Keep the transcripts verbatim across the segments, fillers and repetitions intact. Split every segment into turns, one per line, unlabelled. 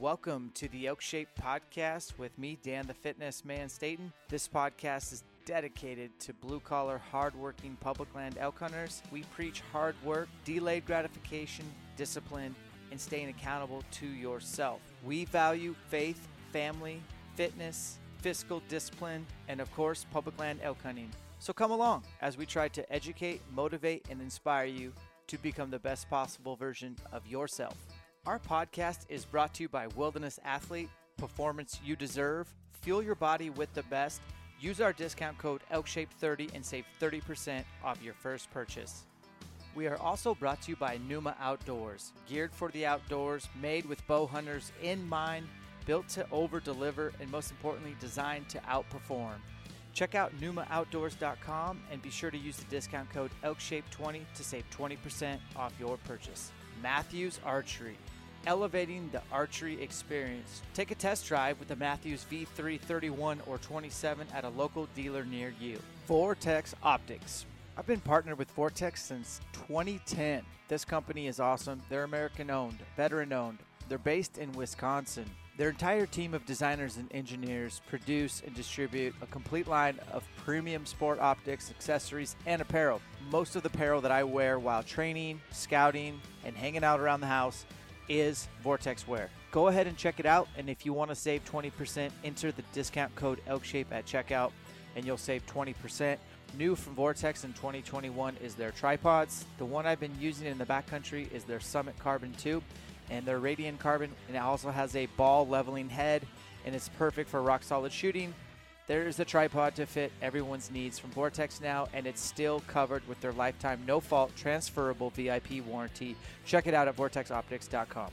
Welcome to the Elk Shape Podcast with me, Dan the Fitness Man Staten. This podcast is dedicated to blue-collar, hard-working public land elk hunters. We preach hard work, delayed gratification, discipline, and staying accountable to yourself. We value faith, family, fitness, fiscal discipline, and of course, public land elk hunting. So come along as we try to educate, motivate, and inspire you to become the best possible version of yourself. Our podcast is brought to you by Wilderness Athlete, performance you deserve. Fuel your body with the best. Use our discount code elk shape thirty and save thirty percent off your first purchase. We are also brought to you by Numa Outdoors, geared for the outdoors, made with bow hunters in mind, built to over-deliver, and most importantly, designed to outperform. Check out numa outdoors dot com and be sure to use the discount code elk shape twenty to save twenty percent off your purchase. Matthews Archery, elevating the archery experience. Take a test drive with the Matthews V three thirty-one or twenty-seven at a local dealer near you. Vortex Optics. I've been partnered with Vortex since twenty ten. This company is awesome. They're American-owned, veteran-owned. They're based in Wisconsin. Their entire team of designers and engineers produce and distribute a complete line of premium sport optics, accessories, and apparel. Most of the apparel that I wear while training, scouting, and hanging out around the house is Vortex wear. Go ahead and check it out, and if you want to save twenty percent, enter the discount code ELKSHAPE at checkout, and you'll save twenty percent. New from Vortex in twenty twenty-one is their tripods. The one I've been using in the backcountry is their Summit Carbon two, and their Radiant Carbon, and it also has a ball leveling head, and it's perfect for rock solid shooting. There's a tripod to fit everyone's needs from Vortex now, and it's still covered with their lifetime no-fault transferable V I P warranty. Check it out at vortex optics dot com.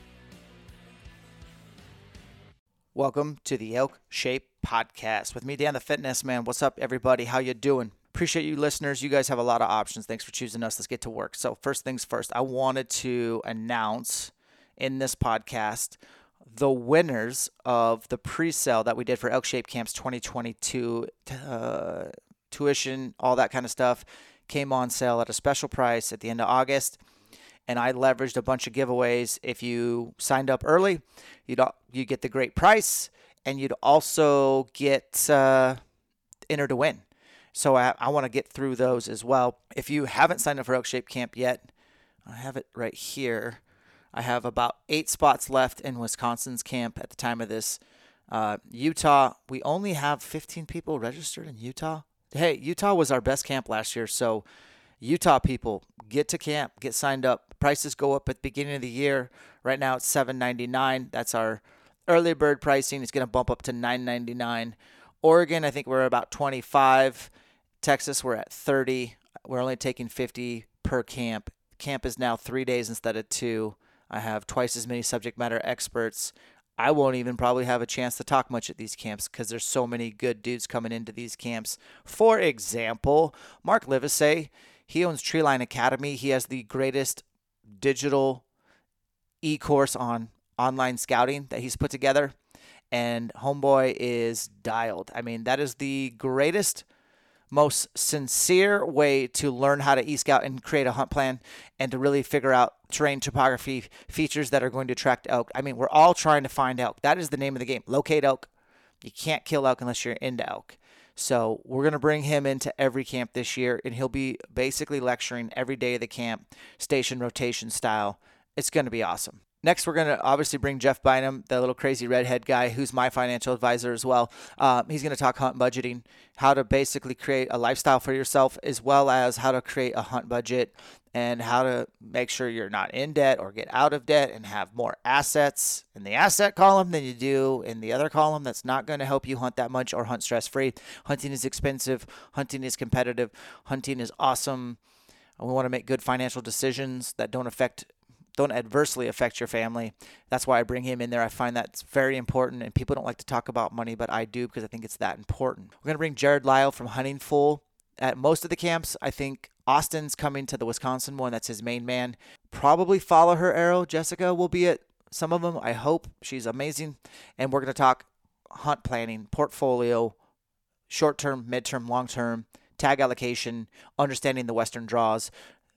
Welcome to the Elk Shape Podcast with me, Dan the Fitness Man. What's up, everybody? How you doing? Appreciate you listeners. You guys have a lot of options. Thanks for choosing us. Let's get to work. So first things first, I wanted to announce in this podcast the winners of the pre-sale that we did for Elk Shape Camps twenty twenty-two. Uh, tuition, all that kind of stuff came on sale at a special price at the end of August, and I leveraged a bunch of giveaways. If you signed up early, you'd you get the great price, and you'd also get uh, entered to win. So I, I want to get through those as well. If you haven't signed up for Elk Shape Camp yet, I have it right here. I have about eight spots left in Wisconsin's camp at the time of this. Uh, Utah, we only have fifteen people registered in Utah. Hey, Utah was our best camp last year, so Utah people, get to camp, get signed up. Prices go up at the beginning of the year. Right now it's seven ninety-nine. That's our early bird pricing. It's going to bump up to nine ninety-nine. Oregon, I think we're about twenty-five. Texas, we're at thirty. We're only taking fifty per camp. Camp is now three days instead of two. I have twice as many subject matter experts. I won't even probably have a chance to talk much at these camps because there's so many good dudes coming into these camps. For example, Mark Livesey, he owns Treeline Academy. He has the greatest digital e-course on online scouting that he's put together, and homeboy is dialed. I mean, that is the greatest, most sincere way to learn how to e-scout and create a hunt plan and to really figure out terrain topography features that are going to attract elk. I mean, we're all trying to find elk. That is the name of the game. Locate elk. You can't kill elk unless you're into elk. So we're going to bring him into every camp this year, and he'll be basically lecturing every day of the camp, station rotation style. It's going to be awesome. Next, we're going to obviously bring Jeff Bynum, the little crazy redhead guy who's my financial advisor as well. Um, he's going to talk hunt budgeting, how to basically create a lifestyle for yourself, as well as how to create a hunt budget and how to make sure you're not in debt or get out of debt and have more assets in the asset column than you do in the other column that's not going to help you hunt that much or hunt stress-free. Hunting is expensive. Hunting is competitive. Hunting is awesome. And we want to make good financial decisions that don't affect don't adversely affect your family. That's why I bring him in there. I find that's very important, and people don't like to talk about money, but I do because I think it's that important. We're going to bring Jared Lyle from Hunting Fool at most of the camps. I think Austin's coming to the Wisconsin one. That's his main man. Probably follow her arrow. Jessica will be at some of them. I hope. She's amazing. And we're going to talk hunt planning, portfolio, short-term, mid-term, long-term, tag allocation, understanding the Western draws,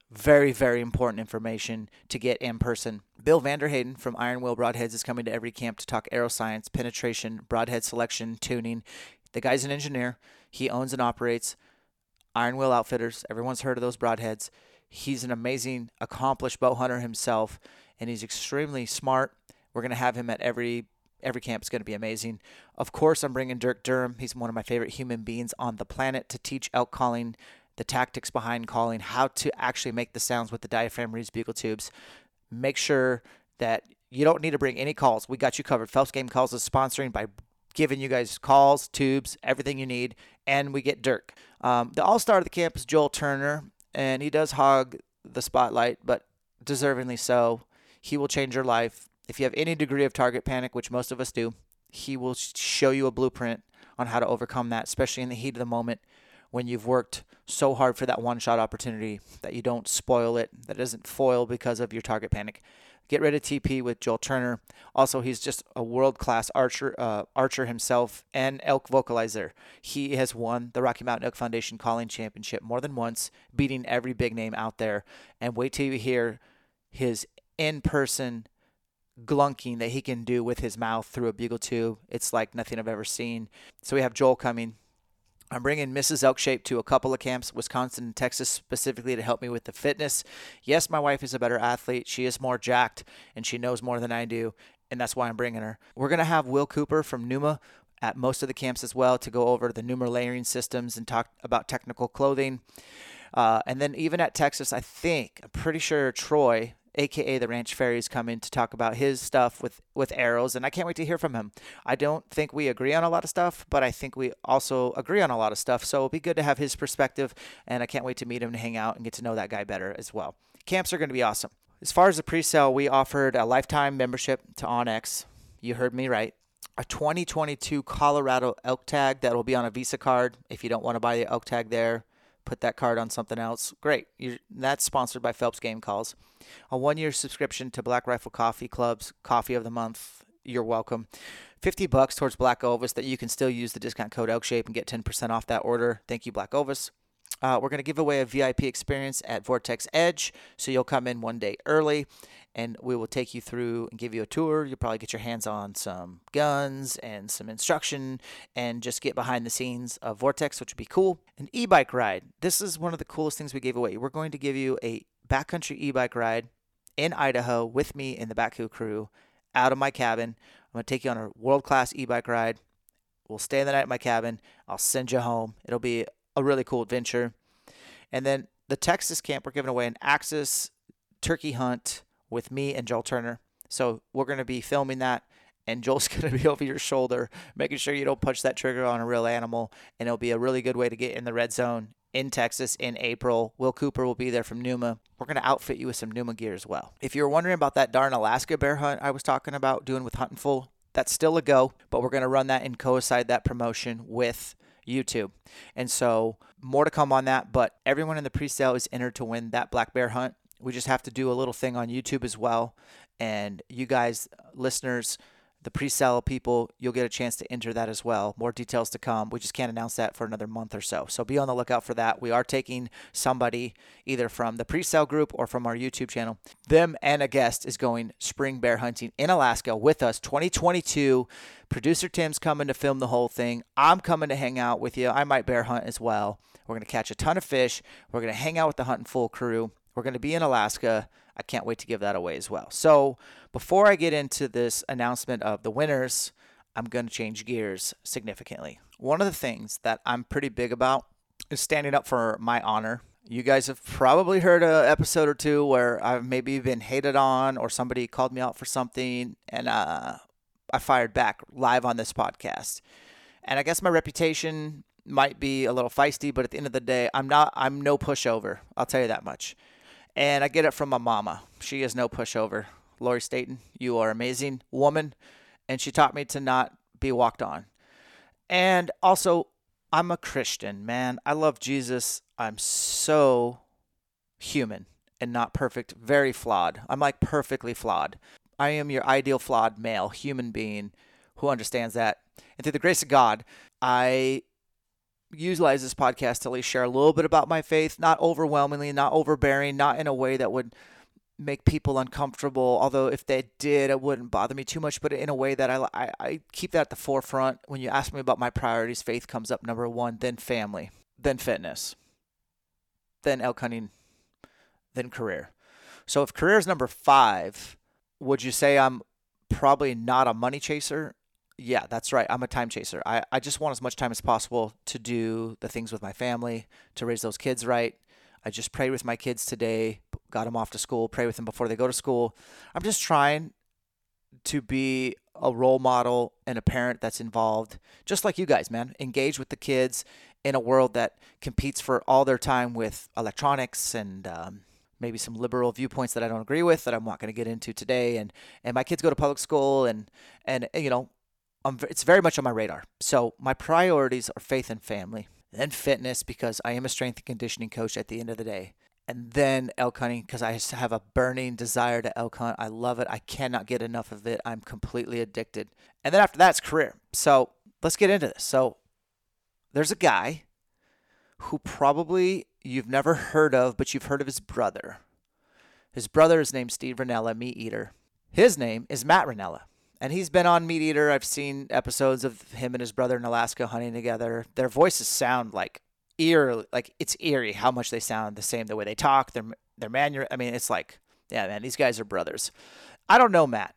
Very, very important information to get in person. Bill Vanderhayden from Iron Will Broadheads is coming to every camp to talk aero science, penetration, broadhead selection, tuning. The guy's an engineer. He owns and operates Iron Will Outfitters. Everyone's heard of those broadheads. He's an amazing, accomplished bow hunter himself, and he's extremely smart. We're going to have him at every every camp. It's going to be amazing. Of course, I'm bringing Dirk Durham. He's one of my favorite human beings on the planet to teach elk calling, the tactics behind calling, how to actually make the sounds with the diaphragm reeds, bugle tubes. Make sure that you don't need to bring any calls. We got you covered. Phelps Game Calls is sponsoring by giving you guys calls, tubes, everything you need, and we get Dirk. Um, the all-star of the camp is Joel Turner, and he does hog the spotlight, but deservingly so. He will change your life. If you have any degree of target panic, which most of us do, he will show you a blueprint on how to overcome that, especially in the heat of the moment when you've worked so hard for that one-shot opportunity that you don't spoil it, that doesn't foil because of your target panic. Get ready to T P with Joel Turner. Also, he's just a world-class archer uh, archer himself and elk vocalizer. He has won the Rocky Mountain Elk Foundation Calling Championship more than once, beating every big name out there. And wait till you hear his in-person glunking that he can do with his mouth through a bugle tube. It's like nothing I've ever seen. So we have Joel coming. I'm bringing Missus Elkshape to a couple of camps, Wisconsin and Texas specifically, to help me with the fitness. Yes, my wife is a better athlete. She is more jacked, and she knows more than I do, and that's why I'm bringing her. We're going to have Will Cooper from Numa at most of the camps as well to go over the Numa layering systems and talk about technical clothing. Uh, and then even at Texas, I think, I'm pretty sure Troy, a k a the Ranch Fairy, is coming to talk about his stuff with, with arrows, and I can't wait to hear from him. I don't think we agree on a lot of stuff, but I think we also agree on a lot of stuff, so it'll be good to have his perspective, and I can't wait to meet him and hang out and get to know that guy better as well. Camps are going to be awesome. As far as the pre-sale, we offered a lifetime membership to OnX. You heard me right. A twenty twenty-two Colorado elk tag that will be on a Visa card. If you don't want to buy the elk tag there, put that card on something else. Great. You're, that's sponsored by Phelps Game Calls. A one-year subscription to Black Rifle Coffee Club's Coffee of the Month. You're welcome. fifty bucks towards Black Ovis that you can still use the discount code ELKSHAPE and get ten percent off that order. Thank you, Black Ovis. Uh, we're going to give away a V I P experience at Vortex Edge, so you'll come in one day early, and we will take you through and give you a tour. You'll probably get your hands on some guns and some instruction and just get behind the scenes of Vortex, which would be cool. An e-bike ride. This is one of the coolest things we gave away. We're going to give you a backcountry e-bike ride in Idaho with me and the Backhoe crew out of my cabin. I'm going to take you on a world-class e-bike ride. We'll stay the night at my cabin. I'll send you home. It'll be a really cool adventure. And then the Texas camp, we're giving away an Axis turkey hunt with me and Joel Turner. So we're going to be filming that, and Joel's going to be over your shoulder, making sure you don't punch that trigger on a real animal, and it'll be a really good way to get in the red zone in Texas in April. Will Cooper will be there from Numa. We're going to outfit you with some Numa gear as well. If you're wondering about that darn Alaska bear hunt I was talking about doing with Huntin' Full, that's still a go, but we're going to run that and coincide that promotion with YouTube. And so more to come on that, but everyone in the pre-sale is entered to win that black bear hunt. We just have to do a little thing on YouTube as well. And you guys, listeners, the pre-sale people, you'll get a chance to enter that as well. More details to come. We just can't announce that for another month or so. So be on the lookout for that. We are taking somebody either from the pre-sale group or from our YouTube channel. Them and a guest is going spring bear hunting in Alaska with us, twenty twenty-two. Producer Tim's coming to film the whole thing. I'm coming to hang out with you. I might bear hunt as well. We're going to catch a ton of fish. We're going to hang out with the Huntin' Full crew. We're going to be in Alaska. I can't wait to give that away as well. So before I get into this announcement of the winners, I'm going to change gears significantly. One of the things that I'm pretty big about is standing up for my honor. You guys have probably heard an episode or two where I've maybe been hated on or somebody called me out for something, and uh, I fired back live on this podcast. And I guess my reputation might be a little feisty, but at the end of the day, I'm not, I'm no pushover. I'll tell you that much. And I get it from my mama. She is no pushover. Lori Staten, you are an amazing woman. And she taught me to not be walked on. And also, I'm a Christian, man. I love Jesus. I'm so human and not perfect. Very flawed. I'm like perfectly flawed. I am your ideal flawed male human being who understands that. And through the grace of God, I utilize this podcast to at least share a little bit about my faith, not overwhelmingly, not overbearing, not in a way that would make people uncomfortable. Although if they did, it wouldn't bother me too much, but in a way that I, I, I keep that at the forefront. When you ask me about my priorities, faith comes up number one, then family, then fitness, then elk hunting, then career. So if career is number five, would you say I'm probably not a money chaser? Yeah, that's right. I'm a time chaser. I, I just want as much time as possible to do the things with my family, to raise those kids right. I just prayed with my kids today, got them off to school, pray with them before they go to school. I'm just trying to be a role model and a parent that's involved, just like you guys, man. Engage with the kids in a world that competes for all their time with electronics and um, maybe some liberal viewpoints that I don't agree with that I'm not going to get into today. And, and my kids go to public school and, and you know, I'm, it's very much on my radar. So my priorities are faith and family, then fitness because I am a strength and conditioning coach at the end of the day, and then elk hunting because I just have a burning desire to elk hunt. I love it. I cannot get enough of it. I'm completely addicted. And then after that, it's career. So let's get into this. So there's a guy who probably you've never heard of, but you've heard of his brother. His brother is named Steve Rinella, Meat Eater. His name is Matt Rinella. And he's been on Meat Eater. I've seen episodes of him and his brother in Alaska hunting together. Their voices sound like eerie, like it's eerie how much they sound the same, the way they talk, their their manner. I mean, it's like, yeah, man, these guys are brothers. I don't know Matt.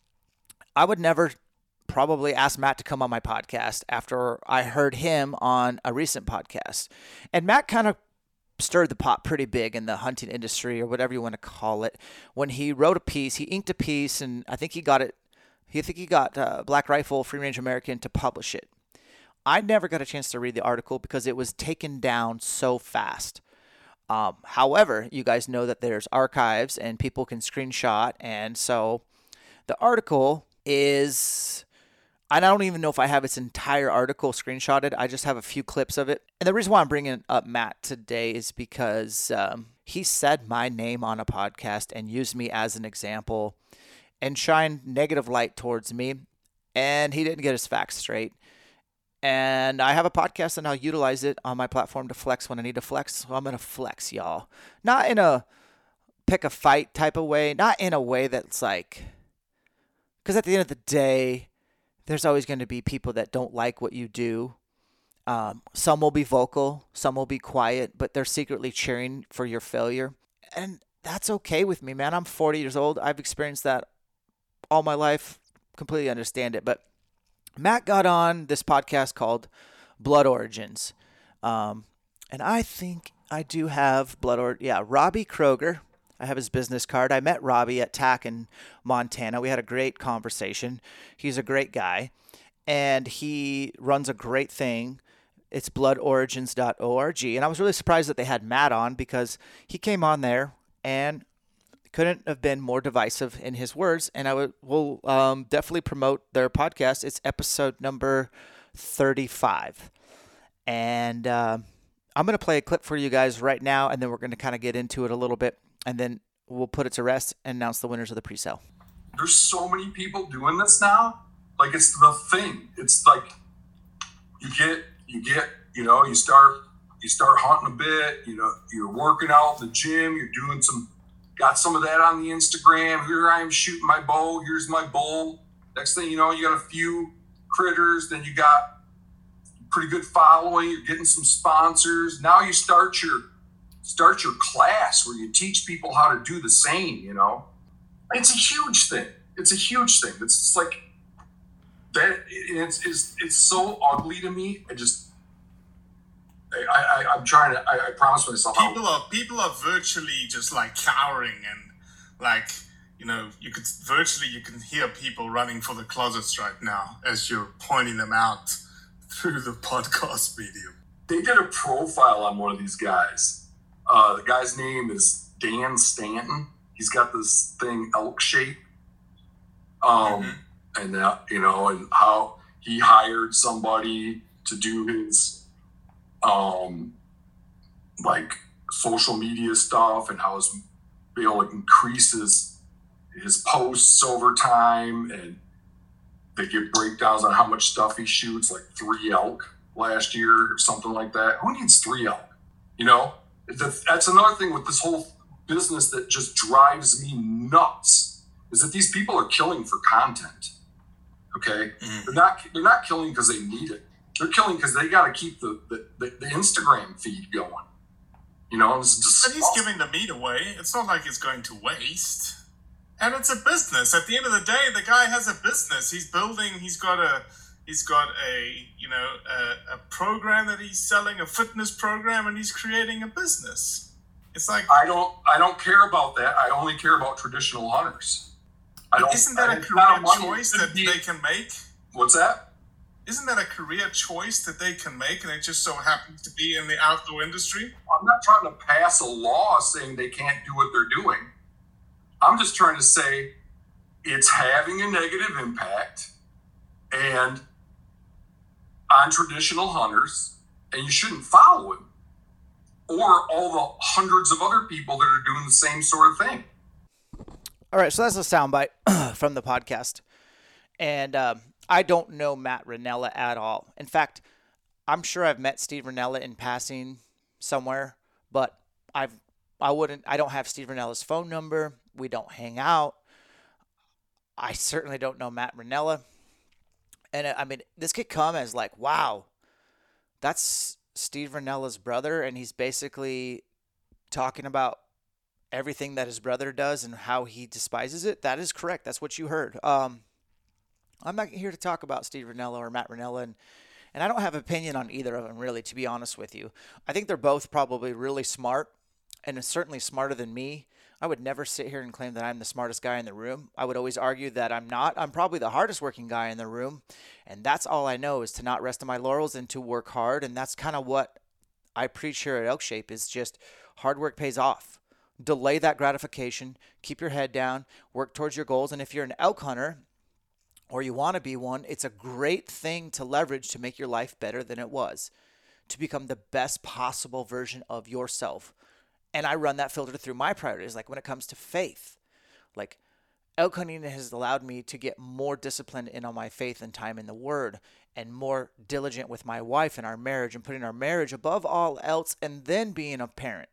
I would never probably ask Matt to come on my podcast after I heard him on a recent podcast. And Matt kind of stirred the pot pretty big in the hunting industry or whatever you want to call it when he wrote a piece. He inked a piece, and I think he got it. I think he got uh, Black Rifle, Free Range American to publish it. I never got a chance to read the article because it was taken down so fast. Um, however, you guys know that there's archives and people can screenshot. And so the article is, I don't even know if I have its entire article screenshotted. I just have a few clips of it. And the reason why I'm bringing up Matt today is because um, he said my name on a podcast and used me as an example and shined negative light towards me, and he didn't get his facts straight. And I have a podcast, and I'll utilize it on my platform to flex when I need to flex, so I'm going to flex, y'all. Not in a pick a fight type of way, not in a way that's like, because at the end of the day, there's always going to be people that don't like what you do. Um, some will be vocal, some will be quiet, but they're secretly cheering for your failure. And that's okay with me, man. I'm forty years old. I've experienced that all my life, completely understand it. But Matt got on this podcast called Blood Origins. Um, and I think I do have Blood or yeah, Robbie Kroger. I have his business card. I met Robbie at T A C in Montana. We had a great conversation. He's a great guy. And he runs a great thing. It's blood origins dot org. And I was really surprised that they had Matt on because he came on there and couldn't have been more divisive in his words, and I would, will um, definitely promote their podcast. It's episode number thirty-five. And uh, I'm going to play a clip for you guys right now, and then we're going to kind of get into it a little bit, and then we'll put it to rest and announce the winners of the pre-sale.
There's so many people doing this now. Like, it's the thing. It's like you get, you get, you know, you start, you start hunting a bit, you know, you're working out in the gym, you're doing some, got some of that on the Instagram. Here I am shooting my bow. Here's my bowl. Next thing you know, you got a few critters. Then you got pretty good following. You're getting some sponsors. Now you start your start your class where you teach people how to do the same. You know, it's a huge thing. It's a huge thing. It's, it's like that. It's, it's it's so ugly to me. I just. I, I, I'm trying to, I, I promise myself.
People are, people are virtually just like cowering and like, you know, you could virtually, you can hear people running for the closets right now as you're pointing them out through the podcast medium.
They did a profile on one of these guys. Uh, the guy's name is Dan Stanton. He's got this thing, Elk Shape. Um, mm-hmm. And that, you know, and how he hired somebody to do his, um, like social media stuff and how he's be able to increase his, his posts over time. And they give breakdowns on how much stuff he shoots, like three elk. last year or something like that. Who needs three elk? You know, that's another thing with this whole business that just drives me nuts, is that these people are killing for content. Okay, mm-hmm. they're not they're not killing because they need it. They're killing because they got to keep the, the, the, the Instagram feed going. You know, it's just.
But he's giving the meat away. It's not like it's going to waste. And it's a business. At the end of the day, the guy has a business. He's building. He's got a. He's got a you know a, a program that he's selling, a fitness program, and he's creating a business. It's like
I don't I don't care about that. I only care about traditional hunters. I don't,
isn't that
I,
a career choice that be, they can make?
What's that?
Isn't that a career choice that they can make, and it just so happens to be in the outdoor industry?
I'm not trying to pass a law saying they can't do what they're doing. I'm just trying to say it's having a negative impact and on traditional hunters, and you shouldn't follow him or all the hundreds of other people that are doing the same sort of thing.
All right, so that's a soundbite from the podcast. And um, I don't know Matt Rinella at all. In fact, I'm sure I've met Steve Rinella in passing somewhere, but I've I wouldn't I don't have Steve Rinella's phone number. We don't hang out. I certainly don't know Matt Rinella. And I mean, this could come as like, wow, that's Steve Rinella's brother, and he's basically talking about everything that his brother does and how he despises it. That is correct. That's what you heard. Um, I'm not here to talk about Steve Rinella or Matt Rinella, and, and I don't have an opinion on either of them, really, to be honest with you. I think they're both probably really smart, and certainly smarter than me. I would never sit here and claim that I'm the smartest guy in the room. I would always argue that I'm not. I'm probably the hardest working guy in the room, and that's all I know, is to not rest on my laurels and to work hard, and that's kind of what I preach here at Elk Shape, is just hard work pays off. Delay that gratification, keep your head down, work towards your goals, and if you're an elk hunter or you want to be one, it's a great thing to leverage to make your life better than it was, to become the best possible version of yourself. And I run that filter through my priorities. Like when it comes to faith, like elk hunting has allowed me to get more disciplined in on my faith and time in the Word, and more diligent with my wife and our marriage, and putting our marriage above all else, and then being a parent,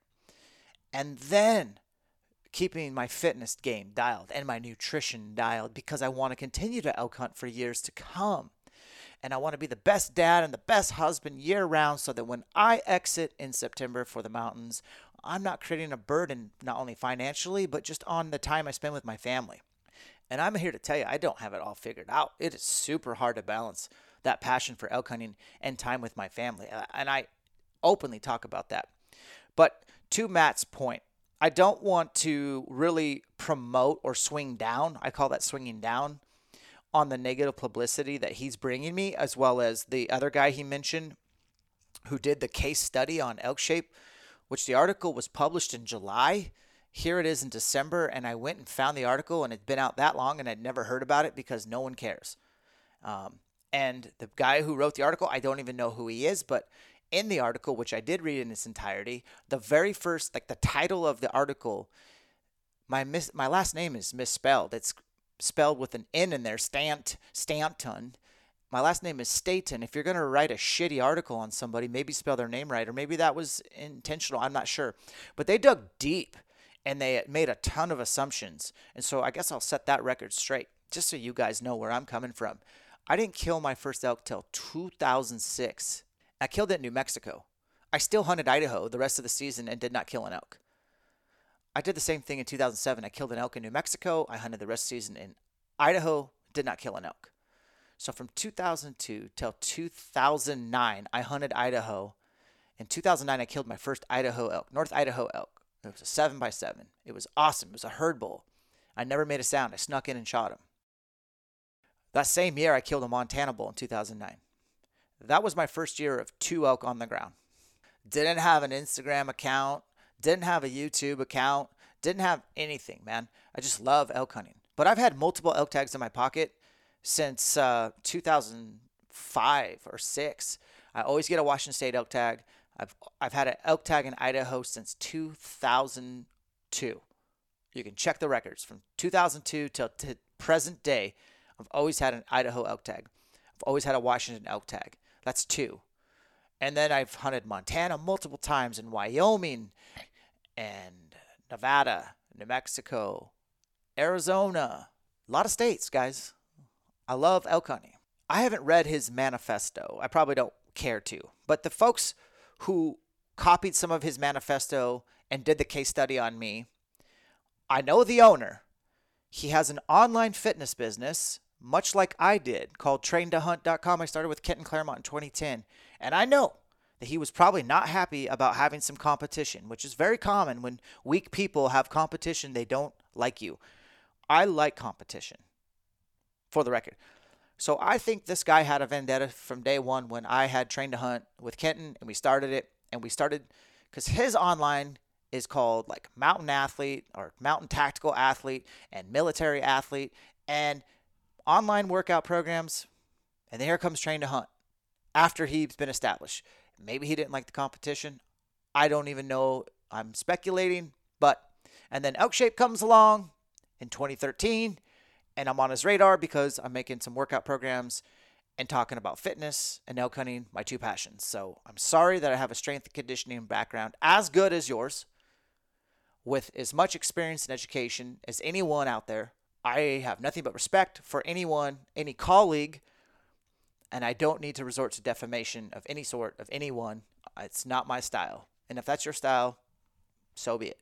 and then keeping my fitness game dialed and my nutrition dialed, because I want to continue to elk hunt for years to come. And I want to be the best dad and the best husband year round, so that when I exit in September for the mountains, I'm not creating a burden, not only financially, but just on the time I spend with my family. And I'm here to tell you, I don't have it all figured out. It is super hard to balance that passion for elk hunting and time with my family. And I openly talk about that. But to Matt's point, I don't want to really promote or swing down. I call that swinging down on the negative publicity that he's bringing me, as well as the other guy he mentioned who did the case study on Elk Shape, which the article was published in July. Here it is in December, and I went and found the article, and it'd been out that long, and I'd never heard about it because no one cares. Um, and the guy who wrote the article, I don't even know who he is, but in the article, which I did read in its entirety, the very first, like the title of the article, my mis- my last name is misspelled. It's spelled with an N in there, Stant, Stanton. My last name is Staten. If you're going to write a shitty article on somebody, maybe spell their name right, or maybe that was intentional. I'm not sure. But they dug deep, and they made a ton of assumptions. And so I guess I'll set that record straight, just so you guys know where I'm coming from. I didn't kill my first elk till two thousand six. I killed it in New Mexico. I still hunted Idaho the rest of the season and did not kill an elk. I did the same thing in two thousand seven. I killed an elk in New Mexico. I hunted the rest of the season in Idaho, did not kill an elk. So from two thousand two till two thousand nine, I hunted Idaho. In two thousand nine, I killed my first Idaho elk, North Idaho elk. It was a seven by seven. It was awesome. It was a herd bull. I never made a sound. I snuck in and shot him. That same year, I killed a Montana bull in two thousand nine. That was my first year of two elk on the ground. Didn't have an Instagram account. Didn't have a YouTube account. Didn't have anything, man. I just love elk hunting. But I've had multiple elk tags in my pocket since uh, two thousand five or six. I always get a Washington State elk tag. I've I've had an elk tag in Idaho since two thousand two. You can check the records from two thousand two till to present day. I've always had an Idaho elk tag. I've always had a Washington elk tag. That's two. And then I've hunted Montana multiple times, and Wyoming and Nevada, New Mexico, Arizona, a lot of states, guys. I love elk hunting. I haven't read his manifesto. I probably don't care to. But the folks who copied some of his manifesto and did the case study on me, I know the owner. He has an online fitness business, much like I did, called train to hunt dot com. I started with Kenton Claremont in twenty ten. And I know that he was probably not happy about having some competition, which is very common when weak people have competition. They don't like you. I like competition, for the record. So I think this guy had a vendetta from day one when I had Train to Hunt with Kenton, and we started it. And we started, because his online is called like Mountain Athlete or Mountain Tactical Athlete and Military Athlete and online workout programs. And then here comes Train to Hunt after he's been established. Maybe he didn't like the competition. I don't even know. I'm speculating. But, and then Elk Shape comes along in twenty thirteen, and I'm on his radar because I'm making some workout programs and talking about fitness and elk hunting, my two passions. So I'm sorry that I have a strength and conditioning background as good as yours, with as much experience and education as anyone out there. I have nothing but respect for anyone, any colleague, and I don't need to resort to defamation of any sort of anyone. It's not my style. And if that's your style, so be it.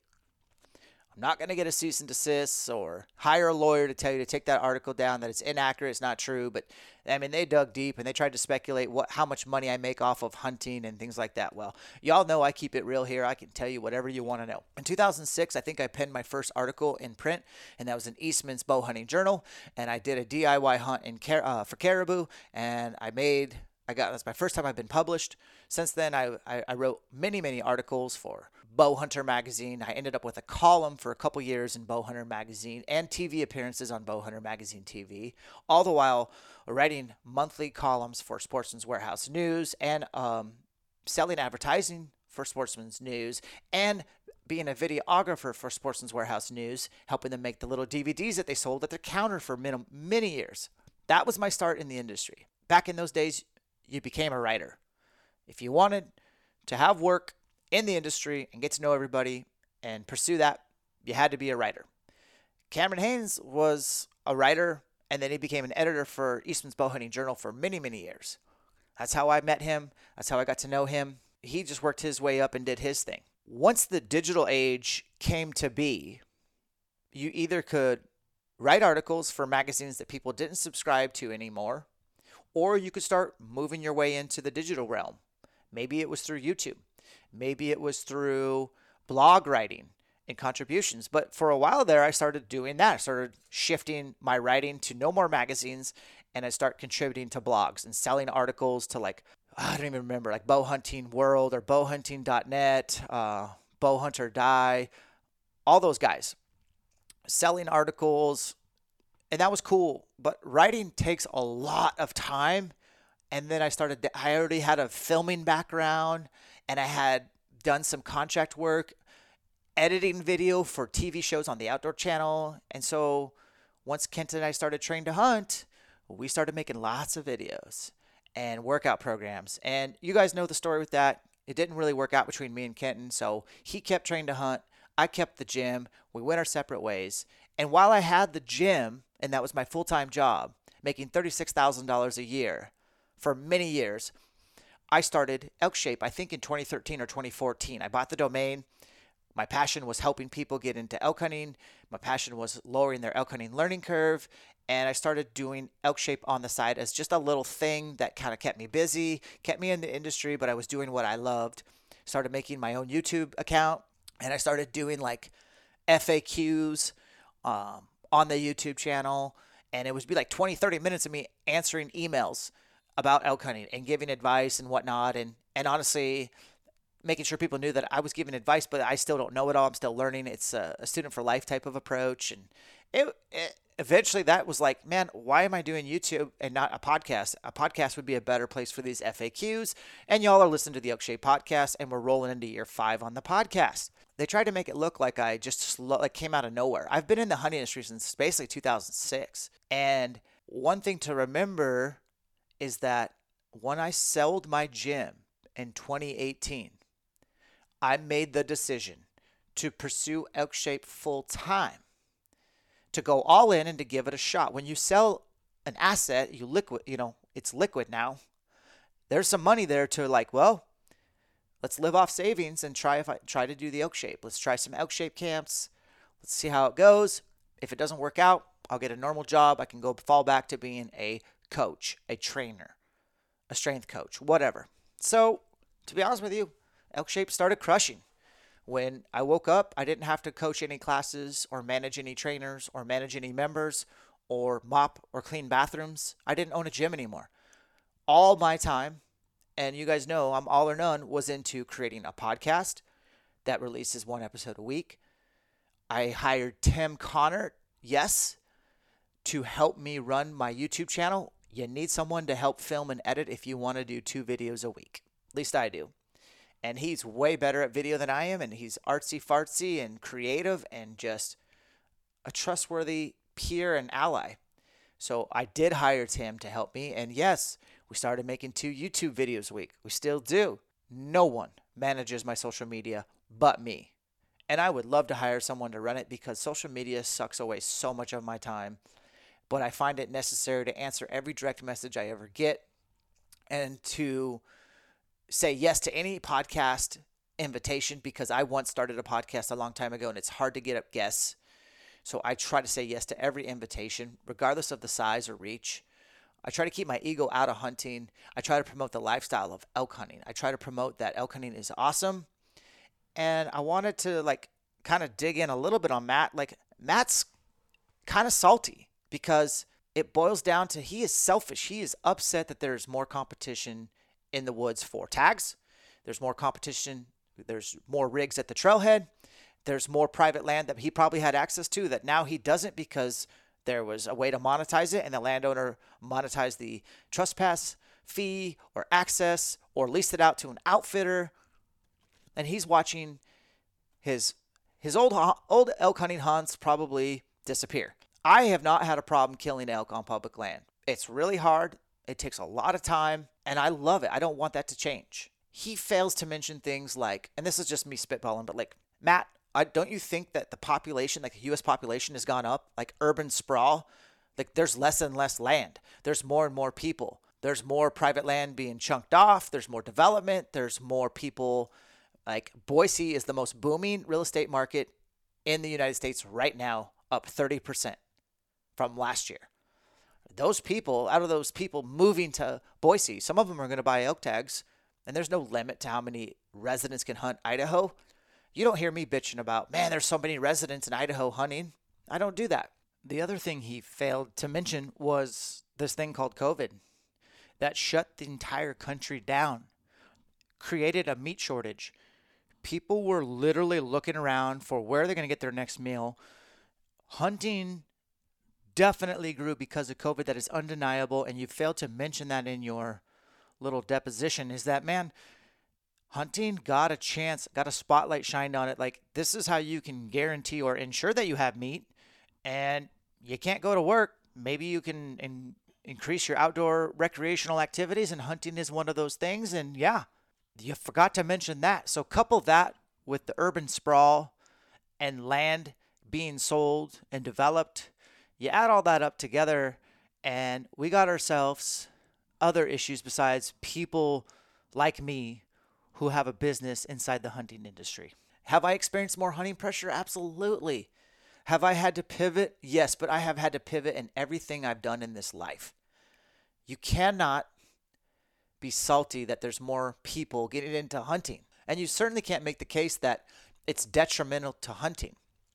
I'm not going to get a cease and desist or hire a lawyer to tell you to take that article down, that it's inaccurate, it's not true. But, I mean, they dug deep and they tried to speculate what how much money I make off of hunting and things like that. Well, y'all know I keep it real here. I can tell you whatever you want to know. In two thousand six, I think I penned my first article in print, and that was in Eastman's Bow Hunting Journal. And I did a D I Y hunt in car- uh, for caribou, and I made... I got that's my first time I've been published. Since then, I, I, I wrote many, many articles for Bow Hunter magazine. I ended up with a column for a couple years in Bow Hunter magazine and T V appearances on Bow Hunter magazine T V, all the while writing monthly columns for Sportsman's Warehouse News and um, selling advertising for Sportsman's News and being a videographer for Sportsman's Warehouse News, helping them make the little D V Ds that they sold at their counter for many, many years. That was my start in the industry. Back in those days, you became a writer. If you wanted to have work in the industry and get to know everybody and pursue that, you had to be a writer. Cameron Hanes was a writer, and then he became an editor for Eastman's Bow Hunting Journal for many, many years. That's how I met him. That's how I got to know him. He just worked his way up and did his thing. Once the digital age came to be, you either could write articles for magazines that people didn't subscribe to anymore, or you could start moving your way into the digital realm. Maybe it was through YouTube. Maybe it was through blog writing and contributions. But for a while there, I started doing that. I started shifting my writing to no more magazines, and I start contributing to blogs and selling articles to, like, I don't even remember, like Bow Hunting World or bow hunting dot net, uh, Bow Hunter Die, all those guys. Selling articles. And that was cool, but writing takes a lot of time. And then I started, I already had a filming background, and I had done some contract work, editing video for T V shows on the Outdoor Channel. And so once Kent and I started Train to Hunt, we started making lots of videos and workout programs. And you guys know the story with that. It didn't really work out between me and Kenton. So he kept Train to Hunt. I kept the gym. We went our separate ways. And while I had the gym, and that was my full-time job, making thirty-six thousand dollars a year for many years, I started Elk Shape, I think in twenty thirteen or twenty fourteen. I bought the domain. My passion was helping people get into elk hunting. My passion was lowering their elk hunting learning curve. And I started doing Elk Shape on the side as just a little thing that kind of kept me busy, kept me in the industry, but I was doing what I loved. Started making my own YouTube account, and I started doing like F A Qs, um, on the YouTube channel, and it would be like twenty, thirty minutes of me answering emails about elk hunting and giving advice and whatnot, and, and honestly making sure people knew that I was giving advice, but I still don't know it all. I'm still learning. It's a, a student for life type of approach, and it, it eventually that was like, man, why am I doing YouTube and not a podcast? A podcast would be a better place for these F A Qs, and y'all are listening to the Elk Shape podcast, and we're rolling into year five on the podcast. They tried to make it look like I just slow, like came out of nowhere. I've been in the hunting industry since basically two thousand six. And one thing to remember is that when I sold my gym in twenty eighteen, I made the decision to pursue Elk Shape full time, to go all in and to give it a shot. When you sell an asset, you liquid, you know, it's liquid now. There's some money there to like, well, let's live off savings and try if I try to do the Elk Shape. Let's try some Elk Shape camps. Let's see how it goes. If it doesn't work out, I'll get a normal job. I can go fall back to being a coach, a trainer, a strength coach, whatever. So, to be honest with you, Elk Shape started crushing. When I woke up, I didn't have to coach any classes or manage any trainers or manage any members or mop or clean bathrooms. I didn't own a gym anymore. All my time, and you guys know I'm all or none, was into creating a podcast that releases one episode a week. I hired Tim Connor, yes, to help me run my YouTube channel. You need someone to help film and edit if you want to do two videos a week. At least I do. And he's way better at video than I am, and he's artsy-fartsy and creative and just a trustworthy peer and ally. So I did hire Tim to help me, and yes, we started making two YouTube videos a week. We still do. No one manages my social media but me. And I would love to hire someone to run it because social media sucks away so much of my time. But I find it necessary to answer every direct message I ever get and to say yes to any podcast invitation because I once started a podcast a long time ago and it's hard to get up guests. So I try to say yes to every invitation, regardless of the size or reach. I try to keep my ego out of hunting. I try to promote the lifestyle of elk hunting. I try to promote that elk hunting is awesome. And I wanted to like kind of dig in a little bit on Matt. Like Matt's kind of salty because it boils down to he is selfish. He is upset that there's more competition in the woods for tags. There's more competition. There's more rigs at the trailhead. There's more private land that he probably had access to that now he doesn't because there was a way to monetize it and the landowner monetized the trespass fee or access or leased it out to an outfitter. And he's watching his his old old elk hunting hunts probably disappear. I have not had a problem killing elk on public land. It's really hard. It takes a lot of time, and I love it. I don't want that to change. He fails to mention things like, and this is just me spitballing, but like, Matt, I, don't you think that the population, like the U S population has gone up, like urban sprawl? Like there's less and less land. There's more and more people. There's more private land being chunked off. There's more development. There's more people. Like Boise is the most booming real estate market in the United States right now, up thirty percent from last year. Those people, out of those people moving to Boise, some of them are going to buy elk tags, and there's no limit to how many residents can hunt Idaho. You don't hear me bitching about, man, there's so many residents in Idaho hunting. I don't do that. The other thing he failed to mention was this thing called COVID that shut the entire country down, created a meat shortage. People were literally looking around for where they're going to get their next meal. Hunting definitely grew because of COVID. That is undeniable, and you failed to mention that in your little deposition, is that, man, hunting got a chance, got a spotlight shined on it. Like, this is how you can guarantee or ensure that you have meat, and you can't go to work. Maybe you can in, increase your outdoor recreational activities, and hunting is one of those things. And yeah, you forgot to mention that. So couple that with the urban sprawl and land being sold and developed. You add all that up together, and we got ourselves other issues besides people like me who have a business inside the hunting industry. Have I experienced more hunting pressure? Absolutely. Have I had to pivot? Yes, but I have had to pivot in everything I've done in this life. You cannot be salty that there's more people getting into hunting. And you certainly can't make the case that it's detrimental to hunting.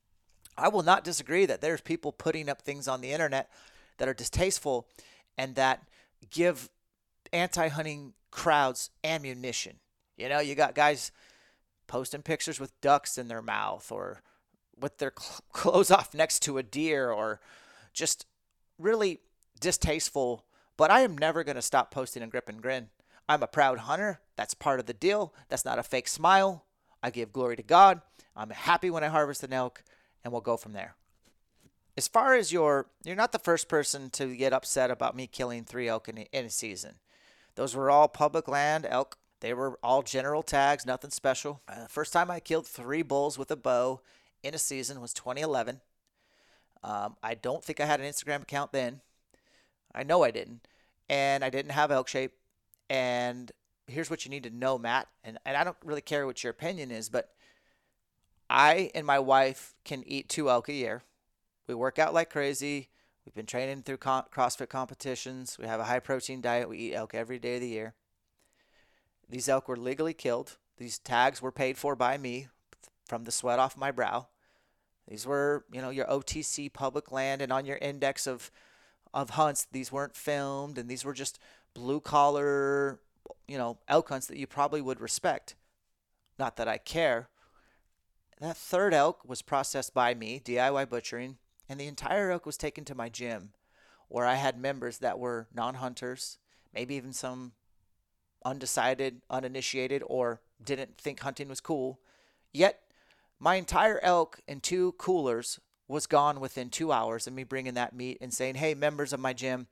I will not disagree that there's people putting up things on the internet that are distasteful and that give anti-hunting crowds ammunition. You know, you got guys posting pictures with ducks in their mouth or with their cl- clothes off next to a deer or just really distasteful. But I am never going to stop posting and grip and grin. I'm a proud hunter. That's part of the deal. That's not a fake smile. I give glory to God. I'm happy when I harvest an elk, and we'll go from there. As far as your, you're not the first person to get upset about me killing three elk in a, in a season. Those were all public land elk They were all general tags, nothing special. Uh, first time I killed three bulls with a bow in a season was twenty eleven. Um, I don't think I had an Instagram account then. I know I didn't. And I didn't have Elk Shape. And here's what you need to know, Matt. And, and I don't really care what your opinion is, but I and my wife can eat two elk a year. We work out like crazy. We've been training through con- CrossFit competitions. We have a high protein diet. We eat elk every day of the year. These elk were legally killed. These tags were paid for by me from the sweat off my brow. These were, you know, your O T C public land, and on your index of of hunts, these weren't filmed, and these were just blue collar, you know, elk hunts that you probably would respect. Not that I care. That third elk was processed by me, D I Y butchering, and the entire elk was taken to my gym where I had members that were non-hunters, maybe even some undecided, uninitiated, or didn't think hunting was cool. Yet my entire elk and two coolers was gone within two hours of me bringing that meat and saying, hey, members of my gym,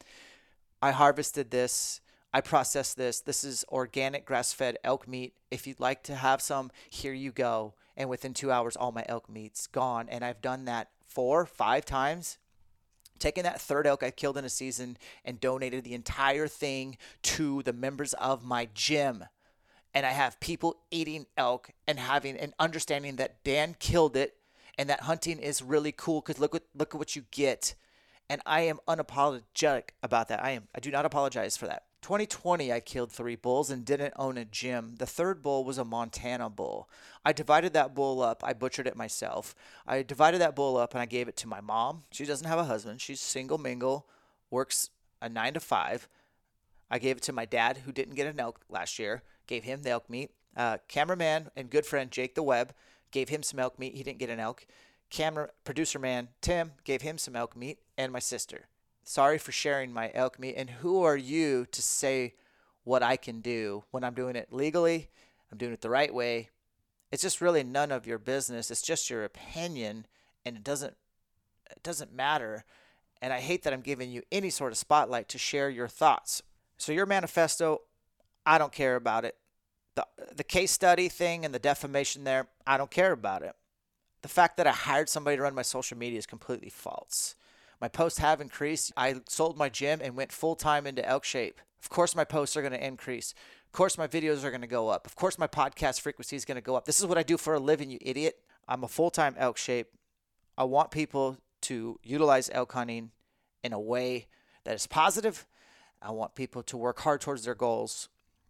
I harvested this. I processed this. This is organic grass-fed elk meat. If you'd like to have some, here you go. And within two hours, all my elk meat's gone. And I've done that four, five times. Taking that third elk I killed in a season and donated the entire thing to the members of my gym. And I have people eating elk and having an understanding that Dan killed it and that hunting is really cool because look what look at what you get. And I am unapologetic about that. I am. I do not apologize for that. twenty twenty, I killed three bulls and didn't own a gym. The third bull was a Montana bull. I divided that bull up. I butchered it myself. I divided that bull up and I gave it to my mom. She doesn't have a husband. She's single mingle, works a nine to five. I gave it to my dad, who didn't get an elk last year. Gave him the elk meat. Uh, cameraman and good friend Jake the Webb gave him some elk meat. He didn't get an elk. Camera producer man Tim gave him some elk meat, and my sister. Sorry for sharing my elk meat. And who are you to say what I can do when I'm doing it legally? I'm doing it the right way. It's just really none of your business. It's just your opinion, and it doesn't it doesn't matter. And I hate that I'm giving you any sort of spotlight to share your thoughts. So your manifesto, I don't care about it. The the case study thing and the defamation there, I don't care about it. The fact that I hired somebody to run my social media is completely false. My posts have increased. I sold my gym and went full-time into Elk Shape. Of course my posts are going to increase. Of course my videos are going to go up. Of course my podcast frequency is going to go up. This is what I do for a living, you idiot. I'm a full-time Elk Shape. I want people to utilize elk hunting in a way that is positive. I want people to work hard towards their goals.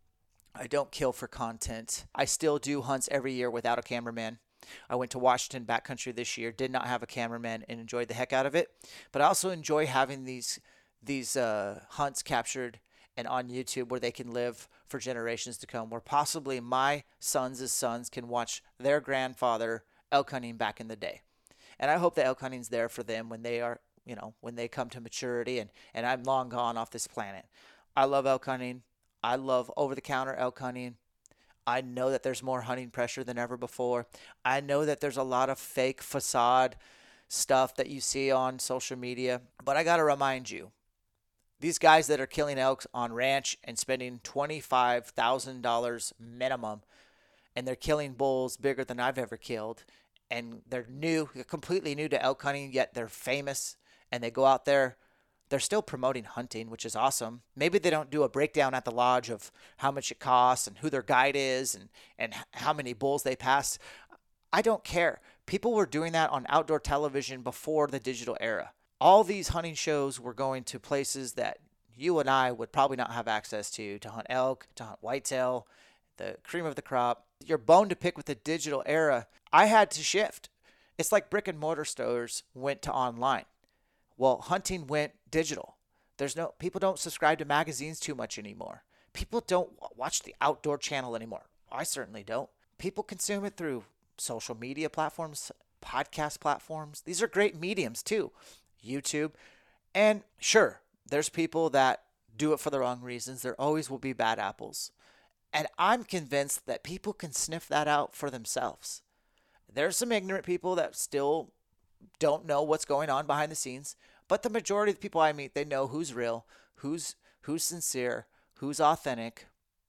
I don't kill for content. I still do hunts every year without a cameraman. I went to Washington backcountry this year, did not have a cameraman, and enjoyed the heck out of it. But I also enjoy having these these uh, hunts captured and on YouTube where they can live for generations to come, where possibly my sons' sons can watch their grandfather elk hunting back in the day. And I hope that elk hunting's there for them when they are, you know, when they come to maturity and, and I'm long gone off this planet. I love elk hunting. I love over-the-counter elk hunting. I know that there's more hunting pressure than ever before. I know that there's a lot of fake facade stuff that you see on social media. But I got to remind you, these guys that are killing elks on ranch and spending twenty-five thousand dollars minimum, and they're killing bulls bigger than I've ever killed, and they're new, they're completely new to elk hunting, yet they're famous, and they go out there. They're still promoting hunting, which is awesome. Maybe they don't do a breakdown at the lodge of how much it costs and who their guide is and, and how many bulls they passed. I don't care. People were doing that on outdoor television before the digital era. All these hunting shows were going to places that you and I would probably not have access to, to hunt elk, to hunt whitetail, the cream of the crop. Your bone to pick with the digital era, I had to shift. It's like brick and mortar stores went to online. Well, hunting went digital. There's no people don't subscribe to magazines too much anymore. People don't watch the Outdoor Channel anymore. I certainly don't. People consume it through social media platforms, podcast platforms. These are great mediums too. YouTube. And sure, there's people that do it for the wrong reasons. There always will be bad apples. And I'm convinced that people can sniff that out for themselves. There's some ignorant people that still don't know what's going on behind the scenes, but the majority of the people I meet, they know who's real, who's who's sincere, who's authentic.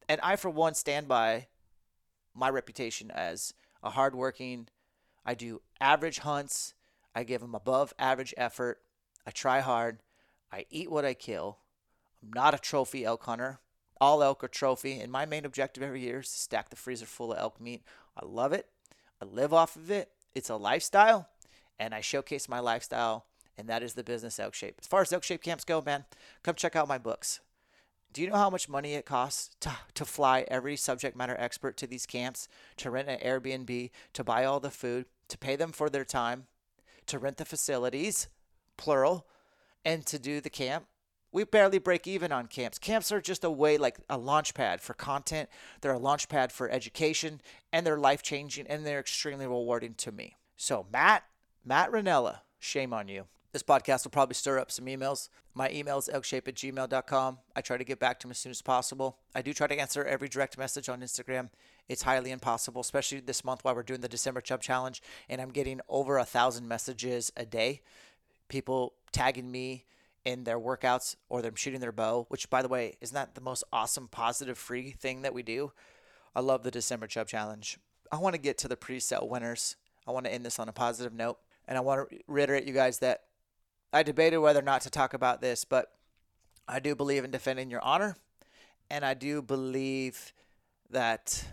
And I, for one, stand by my reputation as a hardworking. I do average hunts. I give them above average effort. I try hard. I eat what I kill. I'm not a trophy elk hunter. All elk are trophy, and my main objective every year is to stack the freezer full of elk meat. I love it. I live off of it. It's a lifestyle, and I showcase my lifestyle, and that is the business Elk Shape. As far as Elk Shape camps go, man, come check out my books. Do you know how much money it costs to, to fly every subject matter expert to these camps, to rent an Airbnb, to buy all the food, to pay them for their time, to rent the facilities, plural, and to do the camp? We barely break even on camps. Camps are just a way, like a launch pad for content. They're a launch pad for education, and they're life-changing, and they're extremely rewarding to me. So Matt, Matt Rinella, shame on you. This podcast will probably stir up some emails. My email is elkshape at gmail dot com. I try to get back to them as soon as possible. I do try to answer every direct message on Instagram. It's highly impossible, especially this month while we're doing the December Chub Challenge, and I'm getting over a thousand messages a day. People tagging me in their workouts or them shooting their bow, which, by the way, isn't that the most awesome, positive, free thing that we do? I love the December Chub Challenge. I want to get to the pre-sale winners. I want to end this on a positive note, and I want to reiterate you guys that I debated whether or not to talk about this, but I do believe in defending your honor, and I do believe that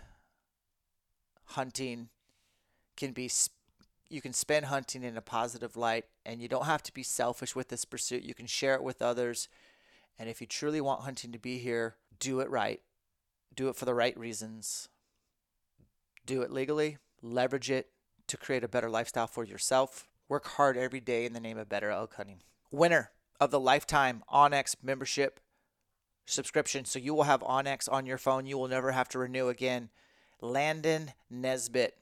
hunting can be you can spend hunting in a positive light, and you don't have to be selfish with this pursuit. You can share it with others. And if you truly want hunting to be here, do it right. Do it for the right reasons. Do it legally. Leverage it to create a better lifestyle for yourself. Work hard every day in the name of better elk hunting. Winner of the lifetime onX membership subscription. So you will have onX on your phone. You will never have to renew again. Landon Nesbitt.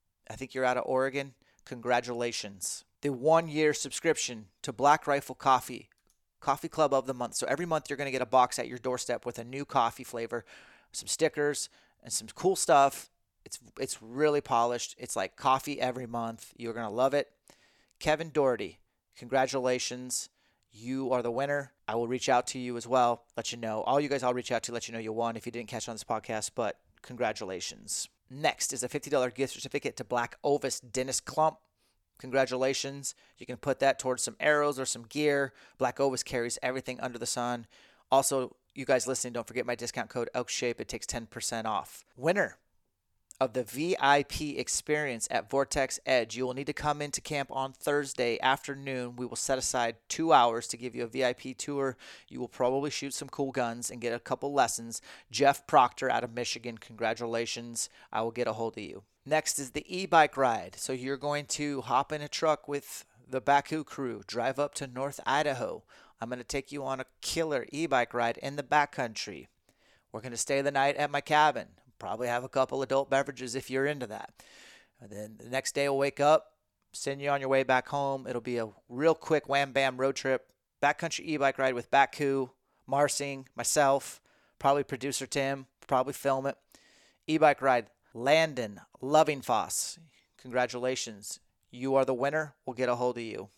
I think you're out of Oregon. Congratulations. The one-year subscription to Black Rifle Coffee, Coffee Club of the Month. So every month you're going to get a box at your doorstep with a new coffee flavor, some stickers, and some cool stuff. It's it's really polished. It's like coffee every month. You're going to love it. Kevin Doherty, congratulations. You are the winner. I will reach out to you as well, let you know. All you guys I'll reach out to, let you know you won if you didn't catch on this podcast, but congratulations. Next is a fifty dollars gift certificate to Black Ovis Dennis Klump. Congratulations. You can put that towards some arrows or some gear. Black Ovis carries everything under the sun. Also, you guys listening, don't forget my discount code ELKSHAPE. It takes ten percent off. Winner of the V I P experience at Vortex Edge. You will need to come into camp on Thursday afternoon. We will set aside two hours to give you a V I P tour. You will probably shoot some cool guns and get a couple lessons. Jeff Proctor out of Michigan, congratulations. I will get a hold of you. Next is the e-bike ride. So you're going to hop in a truck with the Baku crew, drive up to North Idaho. I'm going to take you on a killer e-bike ride in the backcountry. We're going to stay the night at my cabin. Probably have a couple adult beverages if you're into that. And then the next day we'll wake up, send you on your way back home. It'll be a real quick wham-bam road trip. Backcountry e-bike ride with Baku, Marsing, myself, probably producer Tim, probably film it. E-bike ride, Landon Lovingfoss. Congratulations. You are the winner. We'll get a hold of you.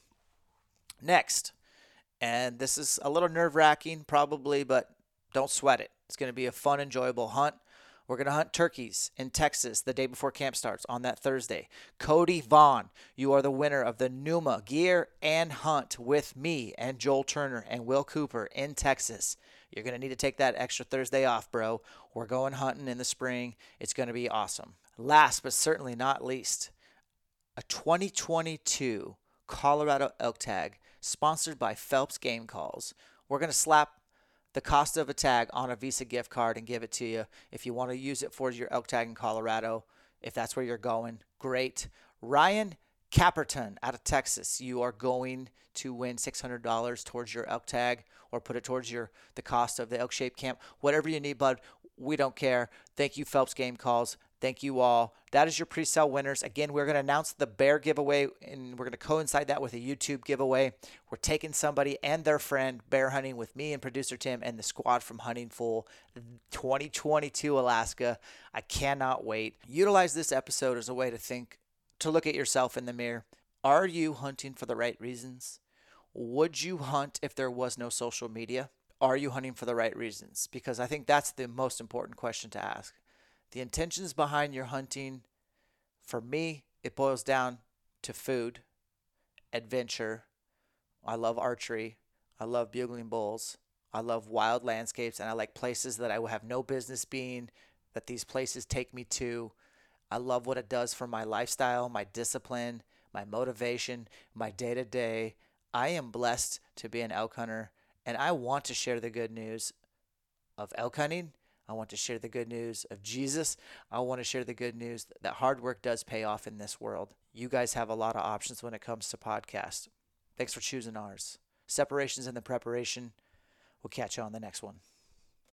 Next, and this is a little nerve-wracking probably, but don't sweat it. It's going to be a fun, enjoyable hunt. We're going to hunt turkeys in Texas the day before camp starts on that Thursday. Cody Vaughn, you are the winner of the Numa Gear and Hunt with me and Joel Turner and Will Cooper in Texas. You're going to need to take that extra Thursday off, bro. We're going hunting in the spring. It's going to be awesome. Last but certainly not least, a twenty twenty-two Colorado Elk Tag sponsored by Phelps Game Calls. We're going to slap the cost of a tag on a Visa gift card and give it to you. If you want to use it for your elk tag in Colorado, if that's where you're going, great. Ryan Caperton out of Texas, you are going to win six hundred dollars towards your elk tag or put it towards your the cost of the Elk Shape camp. Whatever you need, bud, we don't care. Thank you, Phelps Game Calls. Thank you all. That is your pre-sale winners. Again, we're going to announce the bear giveaway, and we're going to coincide that with a YouTube giveaway. We're taking somebody and their friend bear hunting with me and producer Tim and the squad from Hunting Fool twenty twenty-two Alaska. I cannot wait. Utilize this episode as a way to think, to look at yourself in the mirror. Are you hunting for the right reasons? Would you hunt if there was no social media? Are you hunting for the right reasons? Because I think that's the most important question to ask. The intentions behind your hunting, for me, it boils down to food, adventure. I love archery. I love bugling bulls. I love wild landscapes, and I like places that I would have no business being, that these places take me to. I love what it does for my lifestyle, my discipline, my motivation, my day to day. I am blessed to be an elk hunter, and I want to share the good news of elk hunting. I want to share the good news of Jesus. I want to share the good news that hard work does pay off in this world. You guys have a lot of options when it comes to podcasts. Thanks for choosing ours. Separations in the preparation. We'll catch you on the next one.